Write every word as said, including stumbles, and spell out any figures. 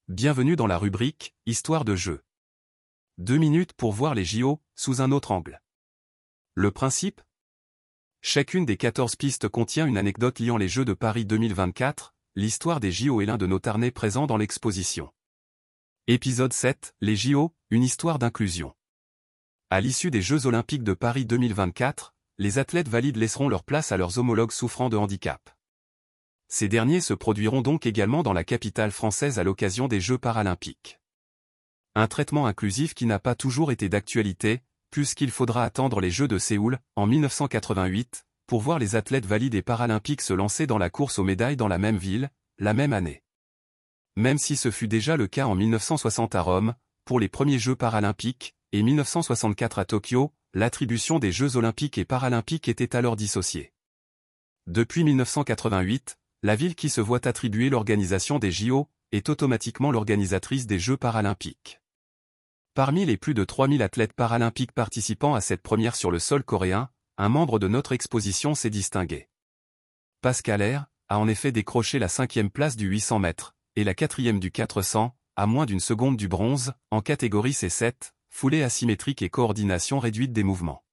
Bienvenue dans la rubrique « Histoire de jeu ». Deux minutes pour voir les J O sous un autre angle. Le principe ? Chacune des quatorze pistes contient une anecdote liant les Jeux de Paris deux mille vingt-quatre, l'histoire des J O est l'un de nos tarnés présents dans l'exposition. Épisode sept, les J O, une histoire d'inclusion. À l'issue des Jeux Olympiques de Paris deux mille vingt-quatre, les athlètes valides laisseront leur place à leurs homologues souffrant de handicap. Ces derniers se produiront donc également dans la capitale française à l'occasion des Jeux paralympiques. Un traitement inclusif qui n'a pas toujours été d'actualité, puisqu'il faudra attendre les Jeux de Séoul, en mille neuf cent quatre-vingt-huit, pour voir les athlètes valides et paralympiques se lancer dans la course aux médailles dans la même ville, la même année. Même si ce fut déjà le cas en mille neuf cent soixante à Rome, pour les premiers Jeux paralympiques, et mille neuf cent soixante-quatre à Tokyo, l'attribution des Jeux olympiques et paralympiques était alors dissociée. Depuis mille neuf cent quatre-vingt-huit, la ville qui se voit attribuer l'organisation des J O est automatiquement l'organisatrice des Jeux paralympiques. Parmi les plus de trois mille athlètes paralympiques participant à cette première sur le sol coréen, un membre de notre exposition s'est distingué. Pascal Haire a en effet décroché la cinquième place du huit cents mètres, et la quatrième du quatre cents, à moins d'une seconde du bronze, en catégorie C sept, foulée asymétrique et coordination réduite des mouvements.